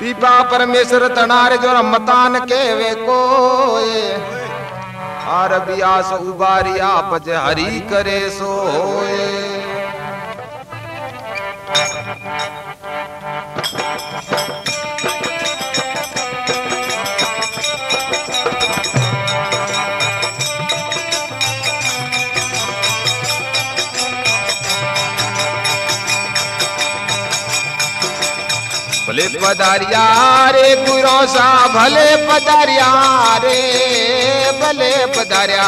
पीपा परमेश्वर तनारे जो मतान के वे कोए आर बियास उबारिया पज हरी करे सोए। भले पधारिया रे गुरो सा भले पधारिया रे भले पधारिया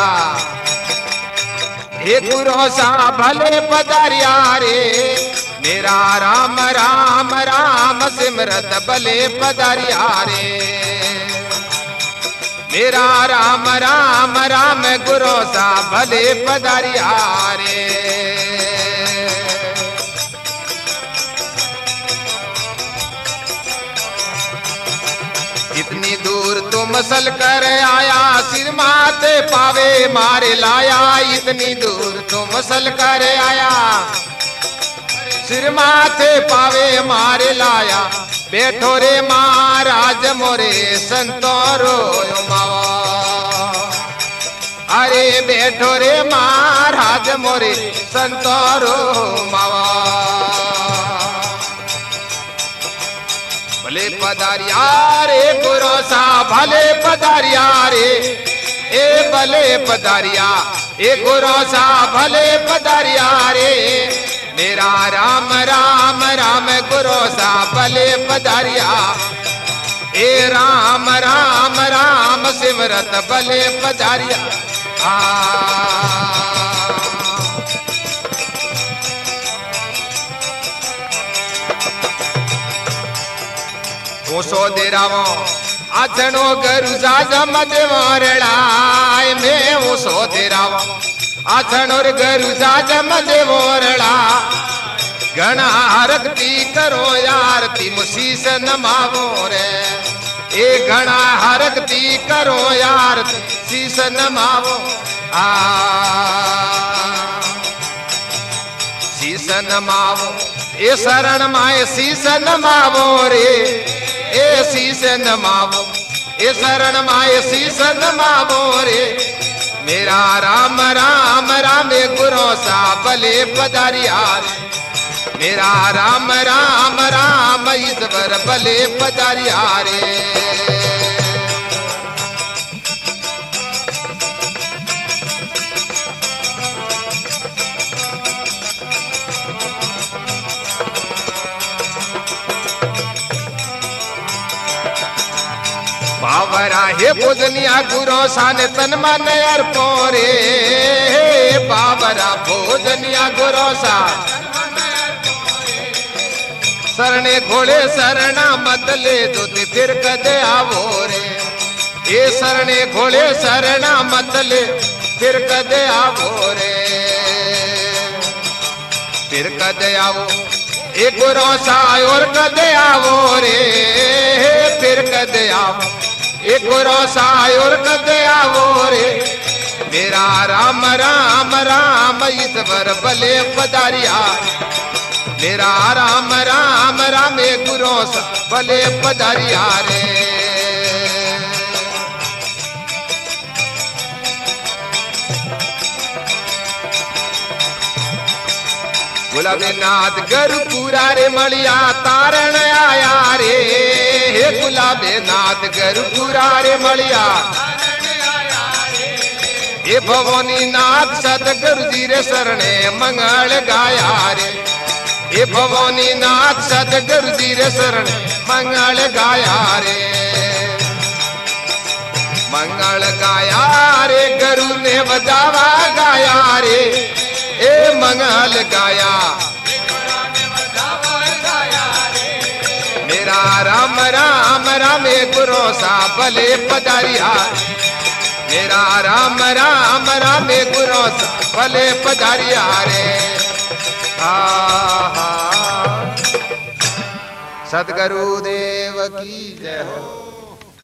हे गुरो सा भले पधारिया रे मेरा राम राम राम सिमरत भले पधारिया रे मेरा राम राम राम गुरो सा भले पधारिया रे। इतनी दूर तो मसल कर आया सिर माथे पावे मारे लाया। इतनी दूर तो मसल कर आया सिर माथे पावे मारे लाया। बैठो रे महाराज मोरे संतो रोयो मावा। अरे बैठो रे महाराज मोरे संतो रो मावा। भले पधारिया रे गुरो सा भले पधारिया रे ए भले पधारिया ए गुरो सा भले पधारिया रे मेरा राम राम राम गुरो सा भले पधारिया ए राम राम राम सिमरत भले पधारिया। ओसो दे रावो आछणो गरु जाजम देवोरड़ाय में ओसो दे रावो आछणो गरु जाजम देवोरड़ा। घना हरकती करो आरती मुसीस नमावो रे ए घना हरकती करो आरती शीस नमावो शीस नमावो ए शरण माए शीस नमावो रे ए शीस नमावो ए शरण माए शीस नमावो रे मेरा राम राम राम गुरो सा भले पधारिया मेरा राम राम राम ईश्वर भले पधारिया रे। बाबरा हे भोजनिया गुरो सान तन मन अर्पो रे बाबरा भोजनिया गुरो सा शरणे घोड़े शरणा मतले दूती फिर कदे आवो रे ये शरणे घोड़े शरणा मतले फिर कदे आवो रे फिर कदे आवो एक गुरो सा और कदे आवो रे फिर कदे आवो एक गुरो सा और कदे आवो रे मेरा राम राम राम ईश्वर भले पधारिया मेरा राम राम राम गुरो सा भले पधारिया रे। गुलाबे नाथ गरु पूरा रे मलिया तारण आया रे हे गुलाबे नाथ गरु पूरा रे मलिया हे भवानी नाथ सतगुरु जी रे शरणे मंगल गाया रे हे भवानी नाथ सतगुरु जी रे शरण मंगल गाया रे मंगल गाया रे गुरु ने बजावा गाया रे ए मंगल गाया मेरा राम राम राम गुरो सा भले पधारिया मेरा राम राम राम गुरो सा भले पधारिया रे। सद्गुरु देव की जय हो।